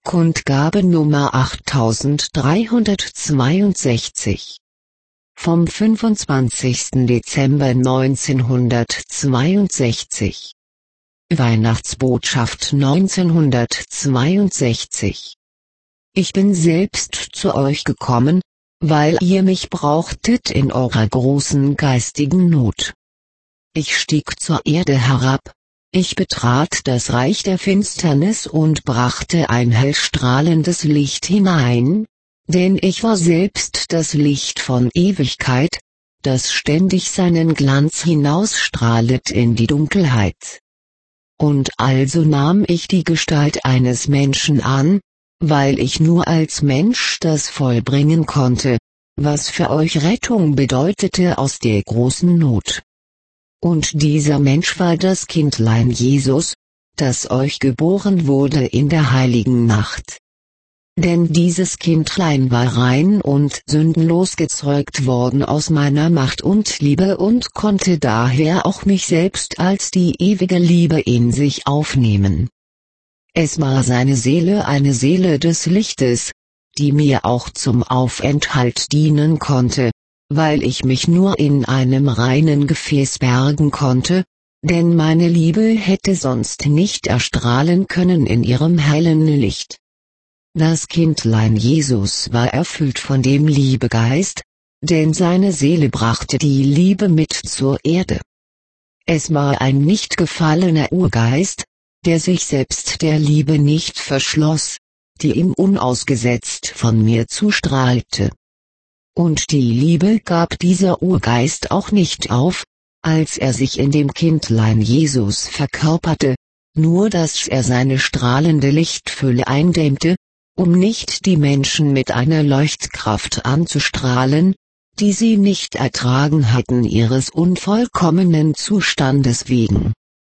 Kundgabe Nummer 8362 vom 25. Dezember 1962. Weihnachtsbotschaft 1962. Ich bin selbst zu euch gekommen, weil ihr mich brauchtet in eurer großen geistigen Not. Ich stieg zur Erde herab, ich betrat das Reich der Finsternis und brachte ein hellstrahlendes Licht hinein, denn ich war selbst das Licht von Ewigkeit, das ständig seinen Glanz hinausstrahlet in die Dunkelheit. Und also nahm ich die Gestalt eines Menschen an, weil ich nur als Mensch das vollbringen konnte, was für euch Rettung bedeutete aus der großen Not. Und dieser Mensch war das Kindlein Jesus, das euch geboren wurde in der heiligen Nacht. Denn dieses Kindlein war rein und sündenlos gezeugt worden aus meiner Macht und Liebe und konnte daher auch mich selbst als die ewige Liebe in sich aufnehmen. Es war seine Seele, eine Seele des Lichtes, die mir auch zum Aufenthalt dienen konnte, weil ich mich nur in einem reinen Gefäß bergen konnte, denn meine Liebe hätte sonst nicht erstrahlen können in ihrem hellen Licht. Das Kindlein Jesus war erfüllt von dem Liebegeist, denn seine Seele brachte die Liebe mit zur Erde. Es war ein nicht gefallener Urgeist, der sich selbst der Liebe nicht verschloss, die ihm unausgesetzt von mir zustrahlte. Und die Liebe gab dieser Urgeist auch nicht auf, als er sich in dem Kindlein Jesus verkörperte, nur dass er seine strahlende Lichtfülle eindämmte, um nicht die Menschen mit einer Leuchtkraft anzustrahlen, die sie nicht ertragen hatten ihres unvollkommenen Zustandes wegen.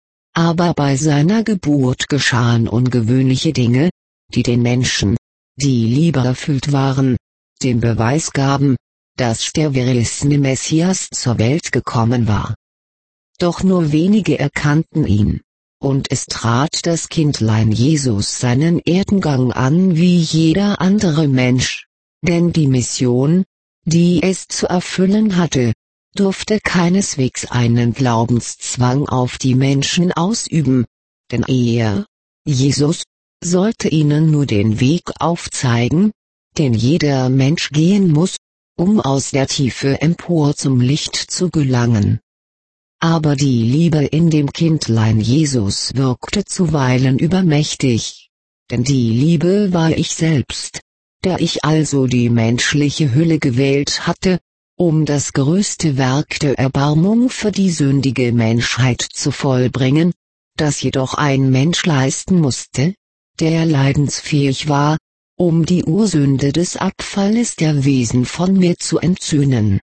Aber bei seiner Geburt geschahen ungewöhnliche Dinge, die den Menschen, die liebeerfüllt waren, den Beweis gaben, dass der verheißene Messias zur Welt gekommen war. Doch nur wenige erkannten ihn, und es trat das Kindlein Jesus seinen Erdengang an wie jeder andere Mensch, denn die Mission, die es zu erfüllen hatte, durfte keineswegs einen Glaubenszwang auf die Menschen ausüben, denn er, Jesus, sollte ihnen nur den Weg aufzeigen, den jeder Mensch gehen muss, um aus der Tiefe empor zum Licht zu gelangen. Aber die Liebe in dem Kindlein Jesus wirkte zuweilen übermächtig, denn die Liebe war ich selbst, der ich also die menschliche Hülle gewählt hatte, um das größte Werk der Erbarmung für die sündige Menschheit zu vollbringen, das jedoch ein Mensch leisten musste, der leidensfähig war, um die Ursünde des Abfalles der Wesen von mir zu entsühnen.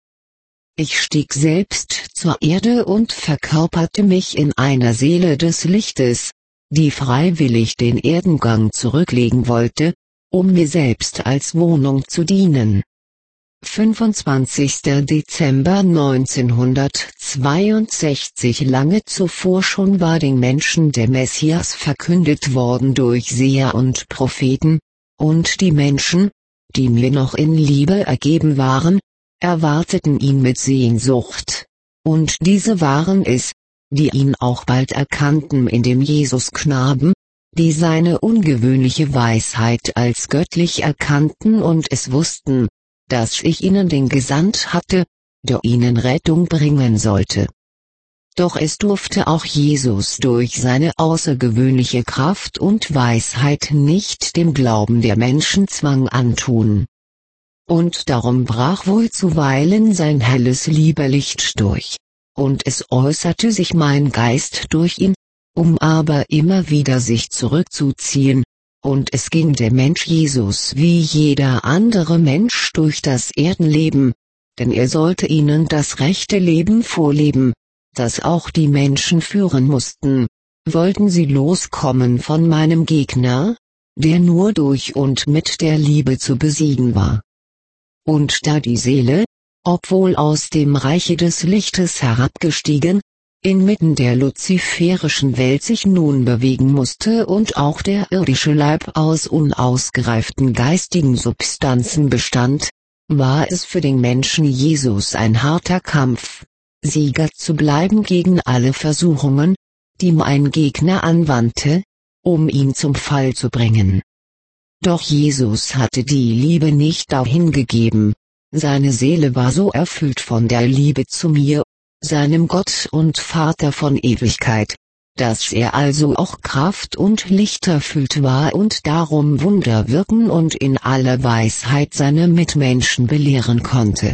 Ich stieg selbst zur Erde und verkörperte mich in einer Seele des Lichtes, die freiwillig den Erdengang zurücklegen wollte, um mir selbst als Wohnung zu dienen. 25. Dezember 1962. Lange zuvor schon war den Menschen der Messias verkündet worden durch Seher und Propheten, und die Menschen, die mir noch in Liebe ergeben waren, erwarteten ihn mit Sehnsucht, und diese waren es, die ihn auch bald erkannten in dem Jesusknaben, die seine ungewöhnliche Weisheit als göttlich erkannten und es wussten, dass ich ihnen den gesandt hatte, der ihnen Rettung bringen sollte. Doch es durfte auch Jesus durch seine außergewöhnliche Kraft und Weisheit nicht dem Glauben der Menschen Zwang antun. Und darum brach wohl zuweilen sein helles Liebelicht durch, und es äußerte sich mein Geist durch ihn, um aber immer wieder sich zurückzuziehen, und es ging der Mensch Jesus wie jeder andere Mensch durch das Erdenleben, denn er sollte ihnen das rechte Leben vorleben, das auch die Menschen führen mussten, wollten sie loskommen von meinem Gegner, der nur durch und mit der Liebe zu besiegen war. Und da die Seele, obwohl aus dem Reiche des Lichtes herabgestiegen, inmitten der luziferischen Welt sich nun bewegen musste und auch der irdische Leib aus unausgereiften geistigen Substanzen bestand, war es für den Menschen Jesus ein harter Kampf, Sieger zu bleiben gegen alle Versuchungen, die mein Gegner anwandte, um ihn zum Fall zu bringen. Doch Jesus hatte die Liebe nicht dahingegeben, seine Seele war so erfüllt von der Liebe zu mir, seinem Gott und Vater von Ewigkeit, dass er also auch Kraft und Licht erfüllt war und darum Wunder wirken und in aller Weisheit seine Mitmenschen belehren konnte.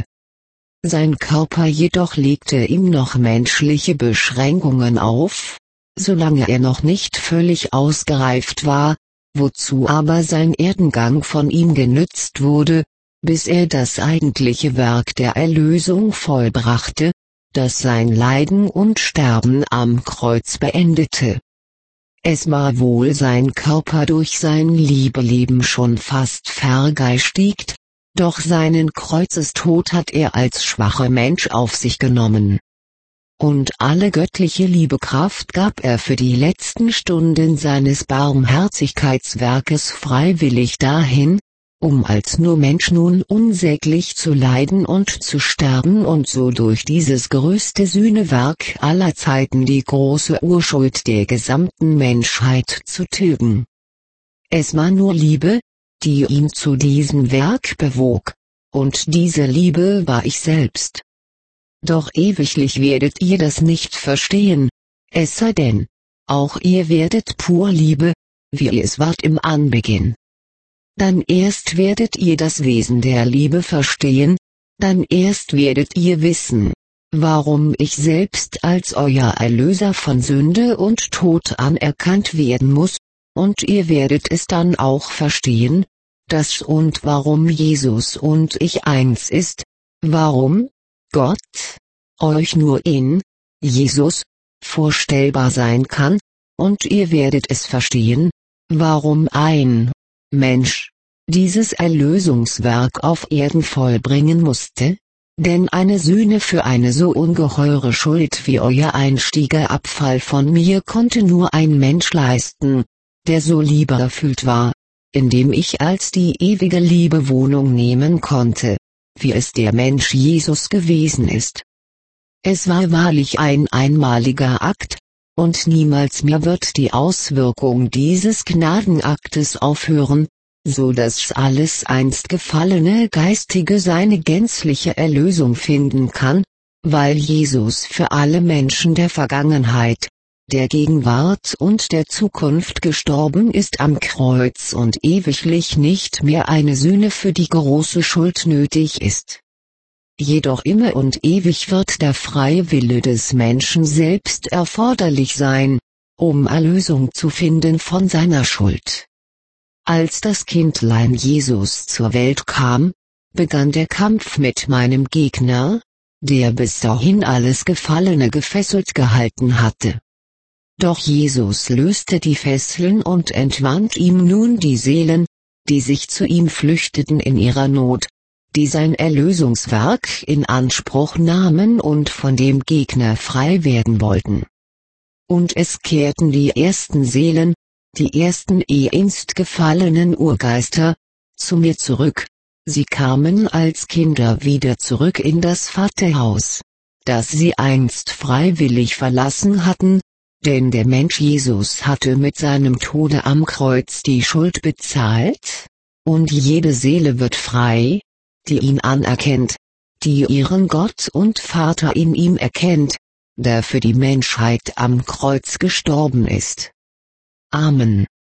Sein Körper jedoch legte ihm noch menschliche Beschränkungen auf, solange er noch nicht völlig ausgereift war, wozu aber sein Erdengang von ihm genützt wurde, bis er das eigentliche Werk der Erlösung vollbrachte, das sein Leiden und Sterben am Kreuz beendete. Es war wohl sein Körper durch sein Liebeleben schon fast vergeistigt, doch seinen Kreuzestod hat er als schwacher Mensch auf sich genommen. Und alle göttliche Liebekraft gab er für die letzten Stunden seines Barmherzigkeitswerkes freiwillig dahin, um als nur Mensch nun unsäglich zu leiden und zu sterben und so durch dieses größte Sühnewerk aller Zeiten die große Urschuld der gesamten Menschheit zu tilgen. Es war nur Liebe, die ihn zu diesem Werk bewog, und diese Liebe war ich selbst. Doch ewiglich werdet ihr das nicht verstehen, es sei denn, auch ihr werdet pur Liebe, wie ihr es wart im Anbeginn. Dann erst werdet ihr das Wesen der Liebe verstehen, dann erst werdet ihr wissen, warum ich selbst als euer Erlöser von Sünde und Tod anerkannt werden muss, und ihr werdet es dann auch verstehen, dass und warum Jesus und ich eins ist, warum Gott euch nur in Jesus vorstellbar sein kann, und ihr werdet es verstehen, warum ein Mensch dieses Erlösungswerk auf Erden vollbringen musste, denn eine Sühne für eine so ungeheure Schuld wie euer einstiger Abfall von mir konnte nur ein Mensch leisten, der so liebeerfüllt war, indem ich als die ewige Liebe Wohnung nehmen konnte, wie es der Mensch Jesus gewesen ist. Es war wahrlich ein einmaliger Akt, und niemals mehr wird die Auswirkung dieses Gnadenaktes aufhören, so dass alles einst gefallene Geistige seine gänzliche Erlösung finden kann, weil Jesus für alle Menschen der Vergangenheit, der Gegenwart und der Zukunft gestorben ist am Kreuz und ewiglich nicht mehr eine Sühne für die große Schuld nötig ist. Jedoch immer und ewig wird der freie Wille des Menschen selbst erforderlich sein, um Erlösung zu finden von seiner Schuld. Als das Kindlein Jesus zur Welt kam, begann der Kampf mit meinem Gegner, der bis dahin alles Gefallene gefesselt gehalten hatte. Doch Jesus löste die Fesseln und entwand ihm nun die Seelen, die sich zu ihm flüchteten in ihrer Not, die sein Erlösungswerk in Anspruch nahmen und von dem Gegner frei werden wollten. Und es kehrten die ersten Seelen, die ersten einst gefallenen Urgeister, zu mir zurück, sie kamen als Kinder wieder zurück in das Vaterhaus, das sie einst freiwillig verlassen hatten, denn der Mensch Jesus hatte mit seinem Tode am Kreuz die Schuld bezahlt, und jede Seele wird frei, die ihn anerkennt, die ihren Gott und Vater in ihm erkennt, der für die Menschheit am Kreuz gestorben ist. Amen.